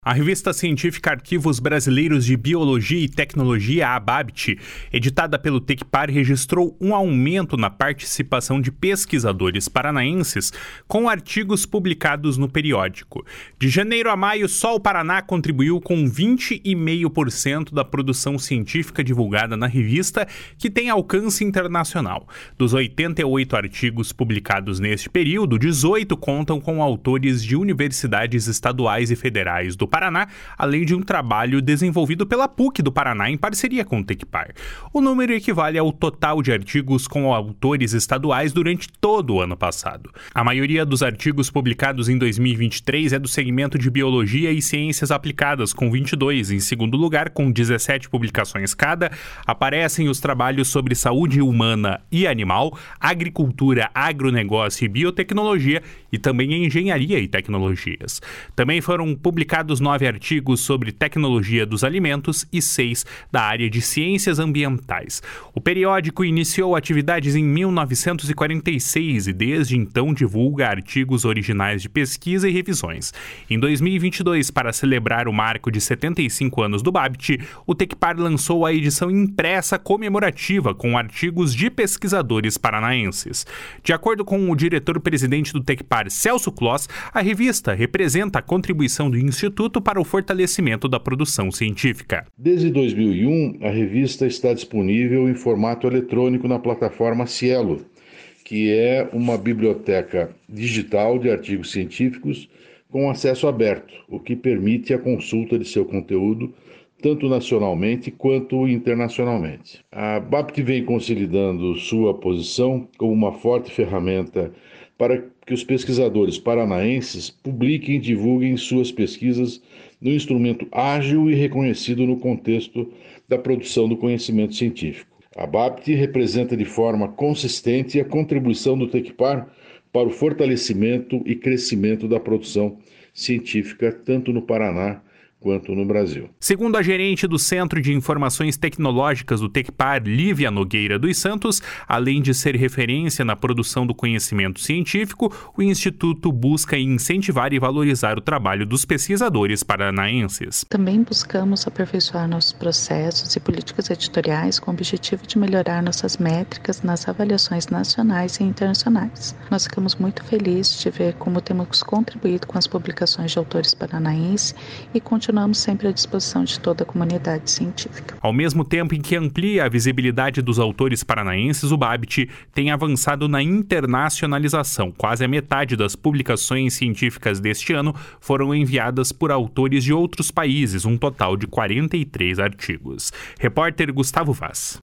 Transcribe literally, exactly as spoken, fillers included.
A revista científica Arquivos Brasileiros de Biologia e Tecnologia, a ABABIT, editada pelo Tecpar, registrou um aumento na participação de pesquisadores paranaenses com artigos publicados no periódico. De janeiro a maio, só o Paraná contribuiu com vinte vírgula cinco por cento da produção científica divulgada na revista, que tem alcance internacional. Dos oitenta e oito artigos publicados neste período, dezoito contam com autores de universidades estaduais e federais do Paraná, além de um trabalho desenvolvido pela P U C do Paraná em parceria com o Tecpar. O número equivale ao total de artigos com autores estaduais durante todo o ano passado. A maioria dos artigos publicados em dois mil e vinte e três é do segmento de Biologia e Ciências Aplicadas, com vinte e dois. Em segundo lugar, com dezessete publicações cada, aparecem os trabalhos sobre saúde humana e animal, agricultura, agronegócio e biotecnologia, e também engenharia e tecnologias. Também foram publicados nove artigos sobre tecnologia dos alimentos e seis da área de ciências ambientais. O periódico iniciou atividades em mil novecentos e quarenta e seis e desde então divulga artigos originais de pesquisa e revisões. Em dois mil e vinte e dois, para celebrar o marco de setenta e cinco anos do BABIT, o Tecpar lançou a edição impressa comemorativa com artigos de pesquisadores paranaenses. De acordo com o diretor-presidente do Tecpar, Celso Closs, a revista representa a contribuição do Instituto para o fortalecimento da produção científica. Desde dois mil e um, a revista está disponível em formato eletrônico na plataforma Cielo, que é uma biblioteca digital de artigos científicos com acesso aberto, o que permite a consulta de seu conteúdo tanto nacionalmente quanto internacionalmente. A BABIT vem consolidando sua posição como uma forte ferramenta para que os pesquisadores paranaenses publiquem e divulguem suas pesquisas num instrumento ágil e reconhecido no contexto da produção do conhecimento científico. A BABIT representa de forma consistente a contribuição do Tecpar para o fortalecimento e crescimento da produção científica tanto no Paraná quanto no Brasil. Segundo a gerente do Centro de Informações Tecnológicas do Tecpar, Lívia Nogueira dos Santos, além de ser referência na produção do conhecimento científico, o Instituto busca incentivar e valorizar o trabalho dos pesquisadores paranaenses. Também buscamos aperfeiçoar nossos processos e políticas editoriais com o objetivo de melhorar nossas métricas nas avaliações nacionais e internacionais. Nós ficamos muito felizes de ver como temos contribuído com as publicações de autores paranaenses e continuamos Continuamos sempre à disposição de toda a comunidade científica. Ao mesmo tempo em que amplia a visibilidade dos autores paranaenses, o BABIT tem avançado na internacionalização. Quase a metade das publicações científicas deste ano foram enviadas por autores de outros países, um total de quarenta e três artigos. Repórter Gustavo Vaz.